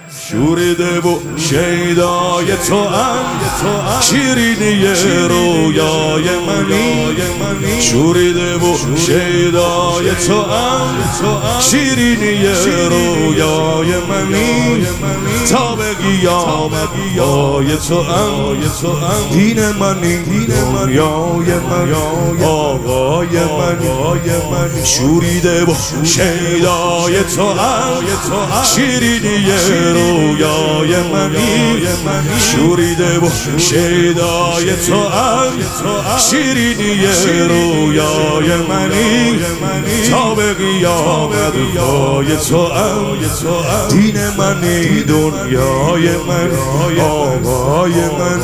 شوریده و شیدای تو شیرینی رویای منی شوریده و شیدای تو شیرینی رویای منی تا به قیامت تو دین منی دنیای من آقای من شوریده و شیدای تو شیرینی رویای منی شوریده و شیدای تو شیرینی رویای منی تا به قیامت پای تو دین منی دنیای من آقای من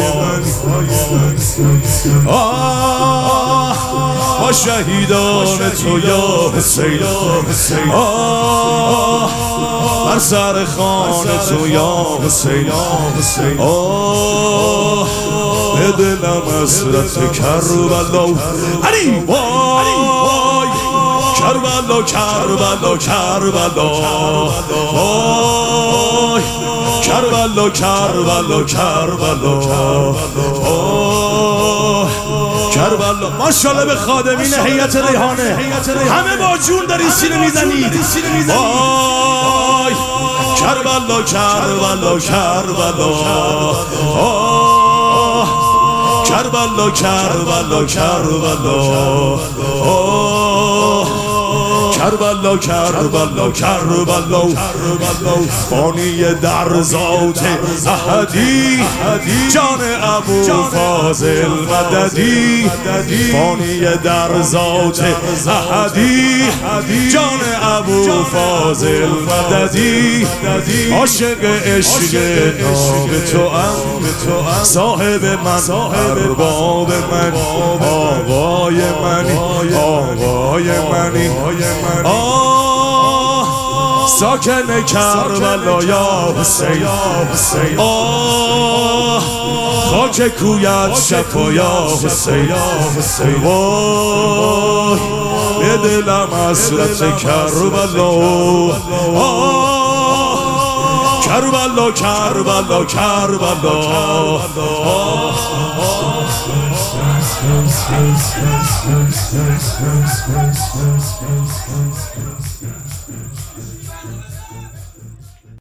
با شهیدان تو یا حسین بر سر خان تو یا حسین به دلم حسرت کربلا علی وای کربلا کربلا کربلا وای کربلا کربلا کربلا کربلا. ماشاءالله به خادمین هیئت ریحانه همه با جون داری سینه میزنید. وای کربلا کربلا کربلا کربلا کربلا کربلا کربلا کربلا کربلا فانی در ذات احدی جان ابو فاضل مددی فانی در ذات احدی جان ابو فاضل مددی عاشق عشق نام تو صاحب من ارباب من آقای من آقای منی ساکن کربلا یا حسین خاک کویت شفا یا حسین وای به دلم حسرت کربلا کربلا کربلا کربلا